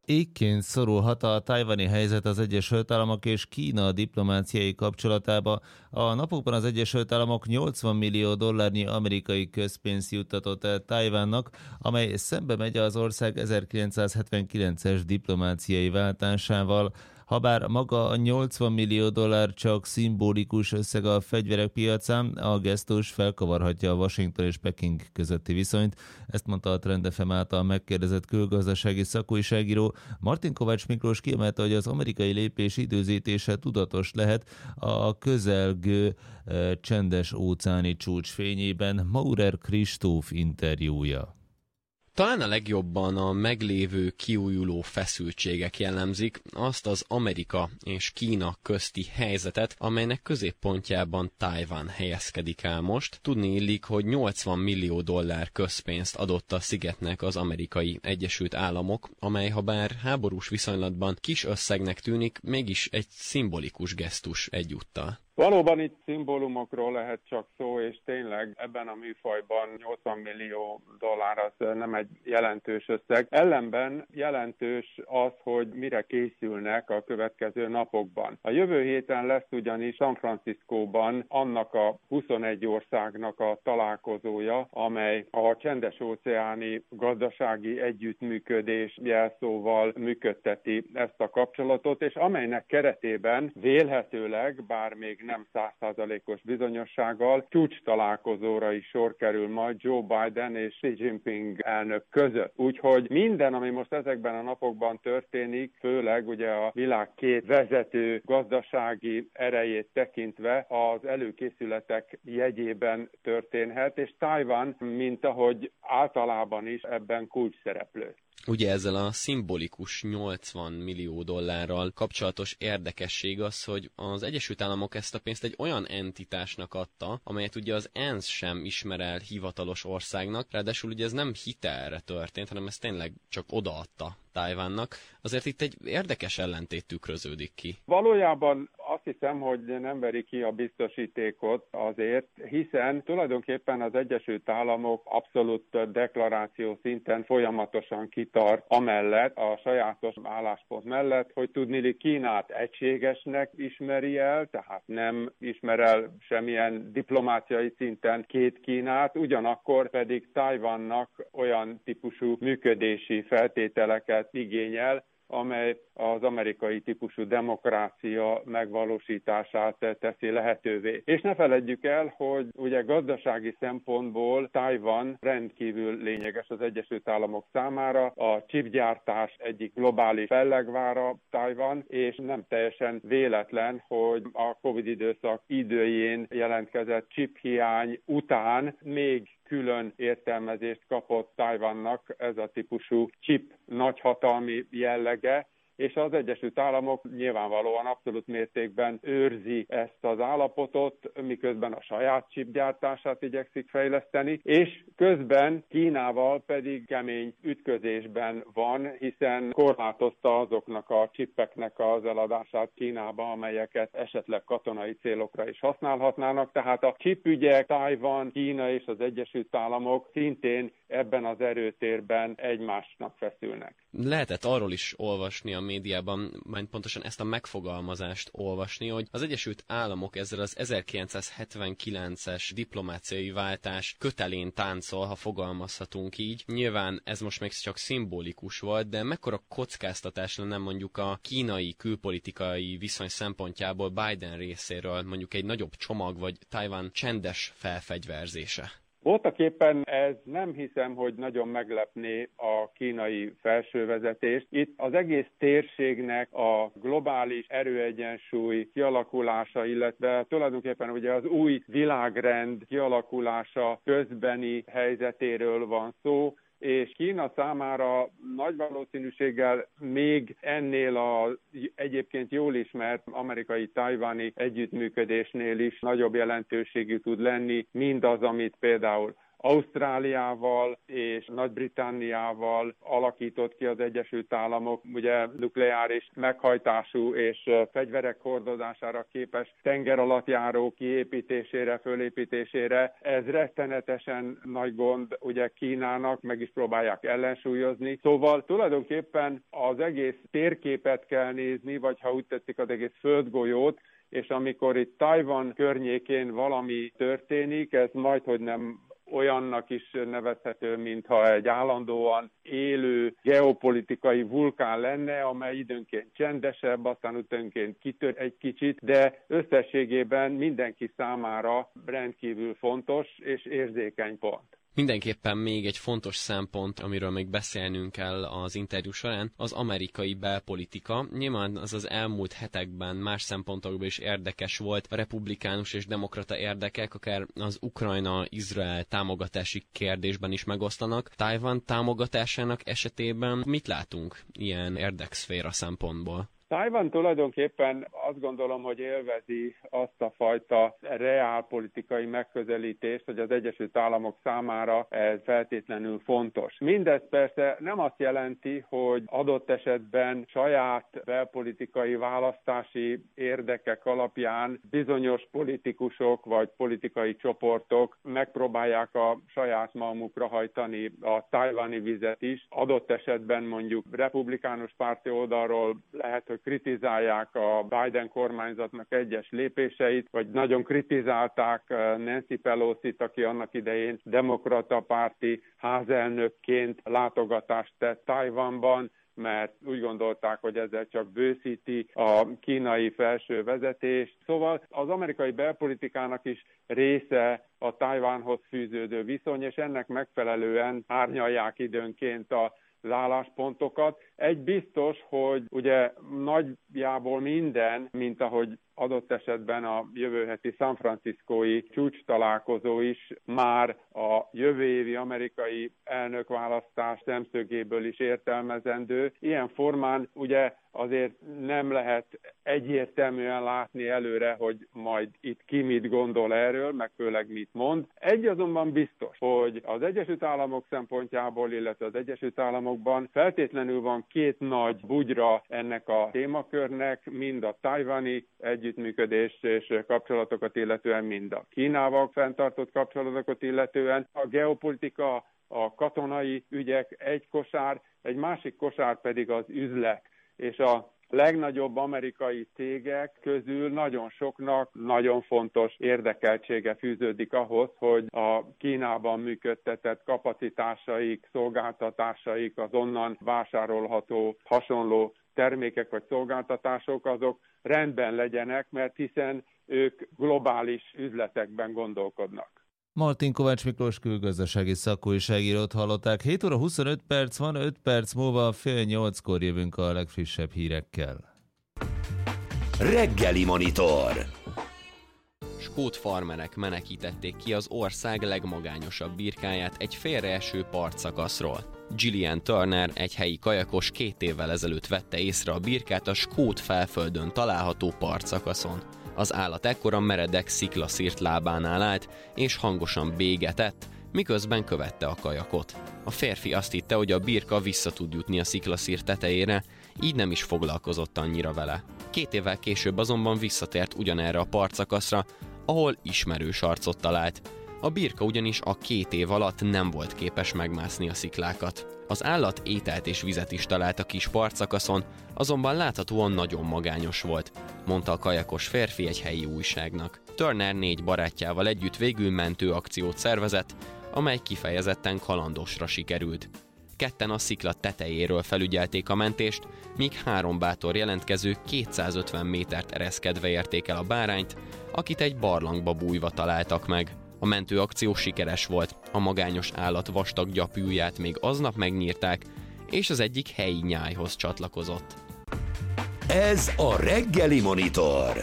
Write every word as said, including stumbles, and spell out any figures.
Ékként szorulhat a tajvani helyzet az Egyesült Államok és Kína diplomáciai kapcsolatába. A napokban az Egyesült Államok nyolcvan millió dollárnyi amerikai közpénzt juttatott el Tajvannak, amely szembe megy az ország ezerkilencszázhetvenkilences diplomáciai váltásával. Habár maga a nyolcvan millió dollár csak szimbolikus összeg a fegyverek piacán, a gesztus felkavarhatja a Washington és Peking közötti viszonyt. Ezt mondta a Trend ef em által megkérdezett külgazdasági szakújságíró. Martin Kovács Miklós kiemelte, hogy az amerikai lépés időzítése tudatos lehet a közelgő e, csendes óceáni csúcs fényében. Maurer Kristóf interjúja. Talán a legjobban a meglévő kiújuló feszültségek jellemzik azt az Amerika és Kína közti helyzetet, amelynek középpontjában Tajvan helyezkedik el most. Tudni illik, hogy nyolcvan millió dollár közpénzt adott a szigetnek az Amerikai Egyesült Államok, amely habár háborús viszonylatban kis összegnek tűnik, mégis egy szimbolikus gesztus egyúttal. Valóban itt szimbólumokról lehet csak szó, és tényleg ebben a műfajban nyolcvan millió dollár az nem egy jelentős összeg. Ellenben jelentős az, hogy mire készülnek a következő napokban. A jövő héten lesz ugyanis San Franciscóban annak a huszonegy országnak a találkozója, amely a csendes-óceáni gazdasági együttműködés jelszóval működteti ezt a kapcsolatot, és amelynek keretében vélhetőleg, bár még nem száz százalékos bizonyossággal, csúcs találkozóra is sor kerül majd Joe Biden és Xi Jinping elnök között. Úgyhogy minden, ami most ezekben a napokban történik, főleg ugye a világ két vezető gazdasági erejét tekintve az előkészületek jegyében történhet, és Tajvan, mint ahogy általában is ebben kulcsszereplő. Ugye ezzel a szimbolikus nyolcvan millió dollárral kapcsolatos érdekesség az, hogy az Egyesült Államok ezt a pénzt egy olyan entitásnak adta, amelyet ugye az ENSZ sem ismer el hivatalos országnak, ráadásul ugye ez nem hitelre történt, hanem ez tényleg csak odaadta Tajvannak. Azért itt egy érdekes ellentét tükröződik ki. Valójában azt hiszem, hogy nem veri ki a biztosítékot azért, hiszen tulajdonképpen az Egyesült Államok abszolút deklaráció szinten folyamatosan kitart amellett, a sajátos álláspont mellett, hogy tudniillik Kínát egységesnek ismeri el, tehát nem ismer el semmilyen diplomáciai szinten két Kínát, ugyanakkor pedig Tajvannak olyan típusú működési feltételeket igényel, amely az amerikai típusú demokrácia megvalósítását teszi lehetővé. És ne feledjük el, hogy ugye gazdasági szempontból Tajvan rendkívül lényeges az Egyesült Államok számára, a chipgyártás egyik globális fellegvára Tajvan, és nem teljesen véletlen, hogy a Covid időszak időjén jelentkezett chiphiány után még külön értelmezést kapott Tajvannak ez a típusú chip nagyhatalmi jellege, és az Egyesült Államok nyilvánvalóan abszolút mértékben őrzi ezt az állapotot, miközben a saját chipgyártását igyekszik fejleszteni, és közben Kínával pedig kemény ütközésben van, hiszen korlátozta azoknak a chipeknek az eladását Kínába, amelyeket esetleg katonai célokra is használhatnának. Tehát a chipügyek, Tajvan, Kína és az Egyesült Államok szintén ebben az erőtérben egymásnak feszülnek. Lehetett arról is olvasni a médiában, majd pontosan ezt a megfogalmazást olvasni, hogy az Egyesült Államok ezzel az ezerkilencszázhetvenkilences diplomáciai váltás kötelén táncol, ha fogalmazhatunk így. Nyilván ez most még csak szimbolikus volt, de mekkora kockáztatás lenne mondjuk a kínai külpolitikai viszony szempontjából Biden részéről mondjuk egy nagyobb csomag vagy Tajvan csendes felfegyverzése? Voltaképpen ez nem hiszem, hogy nagyon meglepné a kínai felsővezetést. Itt az egész térségnek a globális erőegyensúly kialakulása, illetve tulajdonképpen ugye az új világrend kialakulása közbeni helyzetéről van szó, és Kína számára nagy valószínűséggel még ennél az egyébként jól ismert amerikai-tajvani együttműködésnél is nagyobb jelentőségű tud lenni, mindaz, amit például Ausztráliával és Nagy-Britanniával alakított ki az Egyesült Államok, ugye nukleáris meghajtású és fegyverek hordozására képes tengeralattjáró kiépítésére, fölépítésére. Ez rettenetesen nagy gond ugye Kínának, meg is próbálják ellensúlyozni. Szóval tulajdonképpen az egész térképet kell nézni, vagy ha úgy tetszik, az egész földgolyót, és amikor itt Tajvan környékén valami történik, ez majdhogy nem olyannak is nevezhető, mintha egy állandóan élő geopolitikai vulkán lenne, amely időnként csendesebb, aztán időnként kitör egy kicsit, de összességében mindenki számára rendkívül fontos és érzékeny pont. Mindenképpen még egy fontos szempont, amiről még beszélnünk kell az interjú során, az amerikai belpolitika. Nyilván az az elmúlt hetekben más szempontokból is érdekes volt, a republikánus és demokrata érdekek, akár az Ukrajna-Izrael támogatási kérdésben is megoszlanak. Tajvan támogatásának esetében mit látunk ilyen érdekszféra szempontból? Tajvan tulajdonképpen azt gondolom, hogy élvezi azt a fajta reálpolitikai megközelítést, hogy az Egyesült Államok számára ez feltétlenül fontos. Mindez persze nem azt jelenti, hogy adott esetben saját belpolitikai választási érdekek alapján bizonyos politikusok vagy politikai csoportok megpróbálják a saját malmukra hajtani a tajvani vizet is. Adott esetben mondjuk republikánus párti oldalról lehet, hogy kritizálják a Biden kormányzatnak egyes lépéseit, vagy nagyon kritizálták Nancy Pelosit, aki annak idején demokrata párti házelnökként látogatást tett Tajvanban, mert úgy gondolták, hogy ezzel csak bőszíti a kínai felső vezetést. Szóval az amerikai belpolitikának is része a Tajvanhoz fűződő viszony, és ennek megfelelően árnyalják időnként a az álláspontokat. Egy biztos, hogy ugye nagyjából minden, mint ahogy adott esetben a jövő heti San Franciscói csúcs találkozó is már a jövő évi amerikai elnökválasztás szemszögéből is értelmezendő. Ilyen formán ugye azért nem lehet egyértelműen látni előre, hogy majd itt ki mit gondol erről, meg főleg mit mond. Egy azonban biztos, hogy az Egyesült Államok szempontjából, illetve az Egyesült Államokban feltétlenül van két nagy bugyra ennek a témakörnek, mind a tajvani együttműködés és kapcsolatokat illetően, mind a Kínával fenntartott kapcsolatokat illetően. A geopolitika, a katonai ügyek egy kosár, egy másik kosár pedig az üzlet. És a legnagyobb amerikai cégek közül nagyon soknak nagyon fontos érdekeltsége fűződik ahhoz, hogy a Kínában működtetett kapacitásaik, szolgáltatásaik, az onnan vásárolható hasonló termékek vagy szolgáltatások, azok rendben legyenek, mert hiszen ők globális üzletekben gondolkodnak. Martin Kovács Miklós külgazdasági szakújságírót hallották. hét óra huszonöt perc van, öt perc múlva fél nyolckor jövünk a legfrissebb hírekkel. Reggeli Monitor. Skót farmerek menekítették ki az ország legmagányosabb birkáját egy félreeső partszakaszról. Gillian Turner, egy helyi kajakos két évvel ezelőtt vette észre a birkát a skót felföldön található partszakaszon. Az állat ekkora meredek sziklaszírt lábánál állt, és hangosan bégetett, miközben követte a kajakot. A férfi azt hitte, hogy a birka vissza tud jutni a sziklaszír tetejére, így nem is foglalkozott annyira vele. Két évvel később azonban visszatért ugyanerre a partszakaszra, ahol ismerős arcot talált. A birka ugyanis a két év alatt nem volt képes megmászni a sziklákat. Az állat ételt és vizet is talált a kis partszakaszon, azonban láthatóan nagyon magányos volt, mondta a kajakos férfi egy helyi újságnak. Turner négy barátjával együtt végül mentőakciót szervezett, amely kifejezetten kalandosra sikerült. Ketten a szikla tetejéről felügyelték a mentést, míg három bátor jelentkező kétszázötven métert ereszkedve érték el a bárányt, akit egy barlangba bújva találtak meg. A mentőakció sikeres volt, a magányos állat vastag gyapjúját még aznap megnyírták, és az egyik helyi nyájhoz csatlakozott. Ez a Reggeli Monitor.